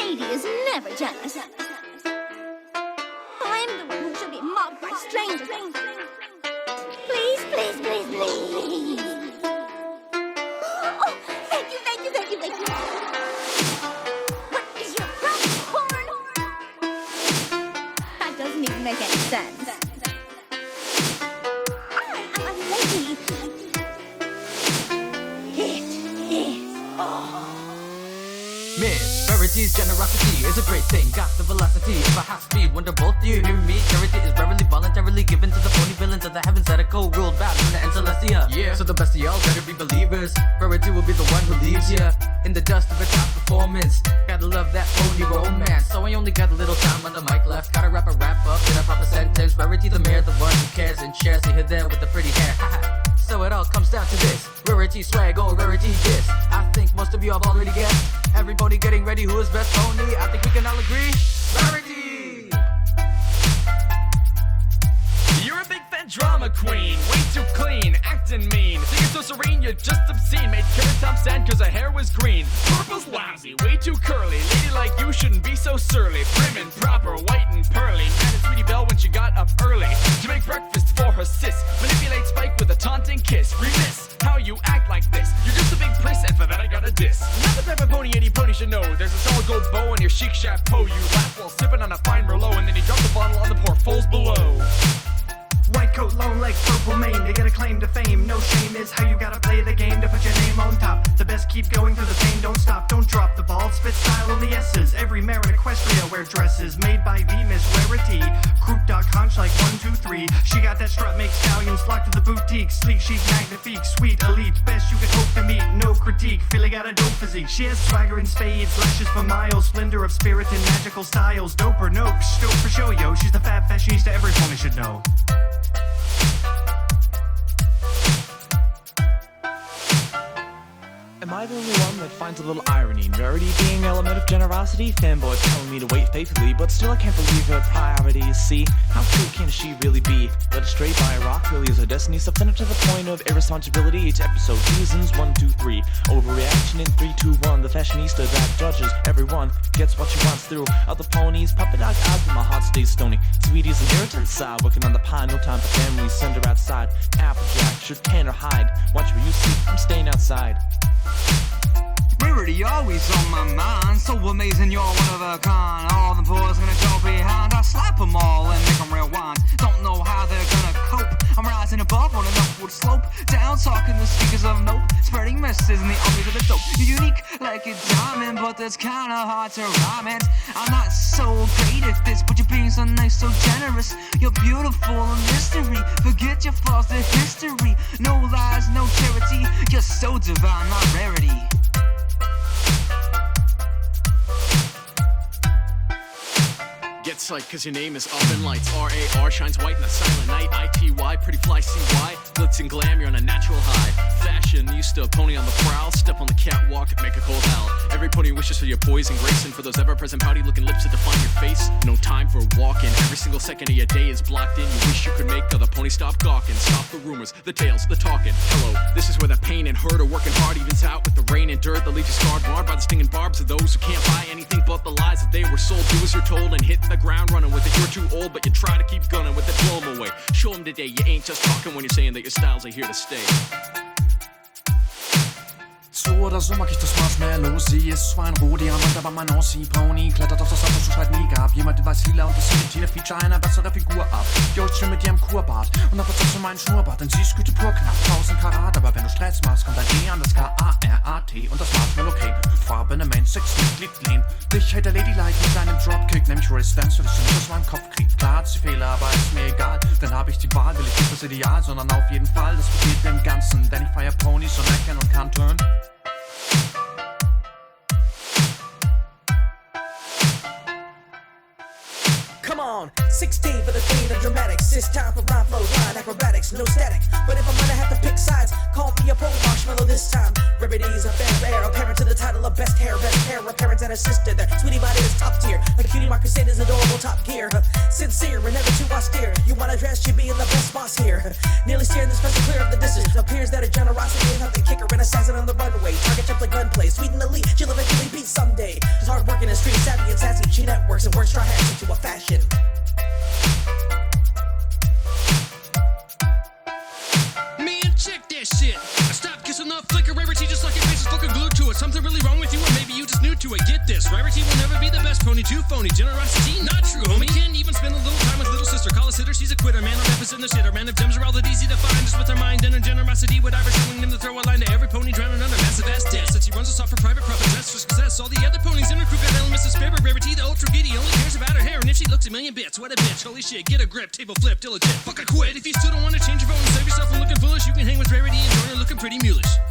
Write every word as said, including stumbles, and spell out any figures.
lady is never jealous. I'm the one who should be mobbed by strangers. Please, please, please, please. Oh, thank you, thank you, thank you, thank you. What is your problem, porn? That doesn't even make any sense. I am a lady. It is. Oh. Miss Verity's generosity is a great thing. Got the velocity of a high speed. Wonder both you hear me. Charity is rarely voluntarily given to the phony villains of the heavens that are co-ruled Babylon and Celestia. Yeah, so the best of y'all better be believers. Verity will be the one who leaves ya in the dust of a top performance. Gotta love that phony romance. So I only got a little time on the mic left. Gotta wrap a wrap up in a proper sentence. Verity the mayor, the one who cares and shares. See her there with the pretty hair. So it all comes down to this: rarity swag or rarity diss. I think most of you have already guessed. Everybody getting ready, who is best pony? I think we can all agree. Rarity! You're a big fan drama queen, way too clean, acting mean. Singing so serene, you're just obscene. Made Carrot Top stand cause her hair was green. Purple's lousy, way too curly. Lady like you shouldn't be so surly. Prim and proper, white and pearly. Mad at Sweetie Belle when she got up early to make breakfast for her sis. Manipulate Spike with a taunting kiss. Remiss how you act like this. You're just a big priss, and for that I got a diss. Not the type of pony any pony should know. There's a solid gold bow on your chic chapeau. You laugh while sipping on a fine Merlot, and then you drop the bottle on the poor foes below. White coat, long leg, purple mane. They got a claim to fame. No shame is how you gotta play the game to put your name on top. The best keep going through the pain. Don't stop, don't drop the ball. Spit style on the S's. Every mare in Equestria wear dresses made by V Miss Rarity. Croup dog hunch like one, two, three. She got that strut, make stallions flock to the boutique. Sleek, chic, magnifique, sweet, elite. Best you could hope to meet. No critique. Philly got a dope physique. She has swagger in spades, lashes for miles. Splendor of spirit and magical styles. Dope or nope, dope for show, yo. She's the fab fashionista every pony should know. Am I the only one that finds a little irony in Rarity being an element of generosity? Fanboys telling me to wait faithfully, but still I can't believe her priorities. See, how true can she really be? Led astray by a rock really is her destiny. Substantive to the point of irresponsibility. Each episode seasons one, two, three. Overreaction in three, two, one. The fashionista that judges everyone gets what she wants through other ponies. Puppet dog eyes, but my heart stays stony. Sweetie's an irritant side, working on the pie. No time for family. Send her outside. Applejack, should tan or hide. Watch where you see. I'm staying outside. Rarity always on my mind. So amazing, you're one of a kind. All the boys gonna go behind. I slap them all and make them real wines. Don't know how they're gonna cope. I'm rising above on an upward slope. Down talking the speakers of nope. Spreading messages in the armies of the dope. You're unique like a diamond, but that's kinda hard to rhyme it. I'm not so great at this, but you're being so nice, so generous. You're beautiful and mystery. Forget your flaws, the history. No lies, no charity. You're so divine, my Rarity. Get psyched cause your name is up in lights. R A R shines white in the silent night. I T Y, pretty fly C Y. Glitz and glam, you're on a natural high. Fashionista, pony on the prowl. Step on the catwalk, make a cold howl. Every pony wishes for your poise and grace. And for those ever-present pouty looking lips to define your face. No time for walking. Every single second of your day is blocked in. You wish you could make other ponies stop gawking. Stop the rumors, the tales, the talking. Hello, this is where the pain and hurt of working hard evens out with the rain and dirt that leaves you scarred, marred by the stinging barbs of those who can't buy anything but the lies that they were sold. Do as you're told and hit the ground running with it. You're too old, but you try to keep gunning with it. Blow them away. Show them today you ain't just talking when you're saying that your styles are here to stay. So oder so mag ich das Marshmallow. Sie ist zwar ein Rohdiamant, aber mein Aussie-Pony klettert auf das Auto, so schreit nie gab. Jemand, der weiß vieler und das imitiert Feature einer bessere Figur ab. Jo, ich chill mit ihrem Kurbart und hab jetzt auch so meinen Schnurrbart. Denn sie ist Güte pur knapp, tausend Karat. Aber wenn du Stress machst, kommt dein E an das K A R A T und das Marshmallow okay. Farbe in der Main Six, Mitglied lean. Dich hält der Ladylike mit seinem Dropkick, nämlich Resistance, will ich nicht aus meinem Kopf krieg. Klar hat sie Fehler, aber ist mir egal. Dann hab ich die Wahl, will ich nicht das Ideal, sondern auf jeden Fall das Paket im Ganzen. Denn ich feier Ponys und meckern und kann turn. Come on, sixteen for the theme of dramatics. It's time for rhyme flow, line acrobatics, no static. But if I'm gonna have to pick sides, call me a pro marshmallow this time. Rarity's a fair air, apparent to the title of best hair, best hair, a parent and a sister. Their sweetie body is top tier. A cutie mark Crusader's adorable top gear. Sincere and never too austere. You wanna dress, you be in the best boss here. Nearly steering this vessel clear of the distance. Appears that her generosity is not the kicker and assassin on the runway. Target jump like gunplay, sweet and elite. She'll eventually be someday. Just hard working and street savvy. and sassy. She networks and works dry hacks into a fashion. Man, check that shit. Stop kissing the flicker. Rarity just like your face is fucking glued to it. Something really wrong with you, or maybe you just new to it. Get this, Rarity will never be the best pony. Too phony. Generosity, not true, homie. Can't even spend a little time with little sister. Call a sitter, she's a quitter. Man, I'm representing the shitter. Man, if gems are all that easy to find, just with her mind and her generosity, would I be telling them to throw a line to every pony drowning under massive ass debt? Said she runs us off for private profit, just for success. All the other ponies in her crew got elements of spirit. Rarity, the ultra giddy, only cares about her hair. And if she looks a million bits, what a bitch. Holy shit, get a grip, table flip, diligent. Fuck a quit. If you still don't want to change your vote and save yourself from looking foolish, you can hang with Rarity and join her looking pretty mulish.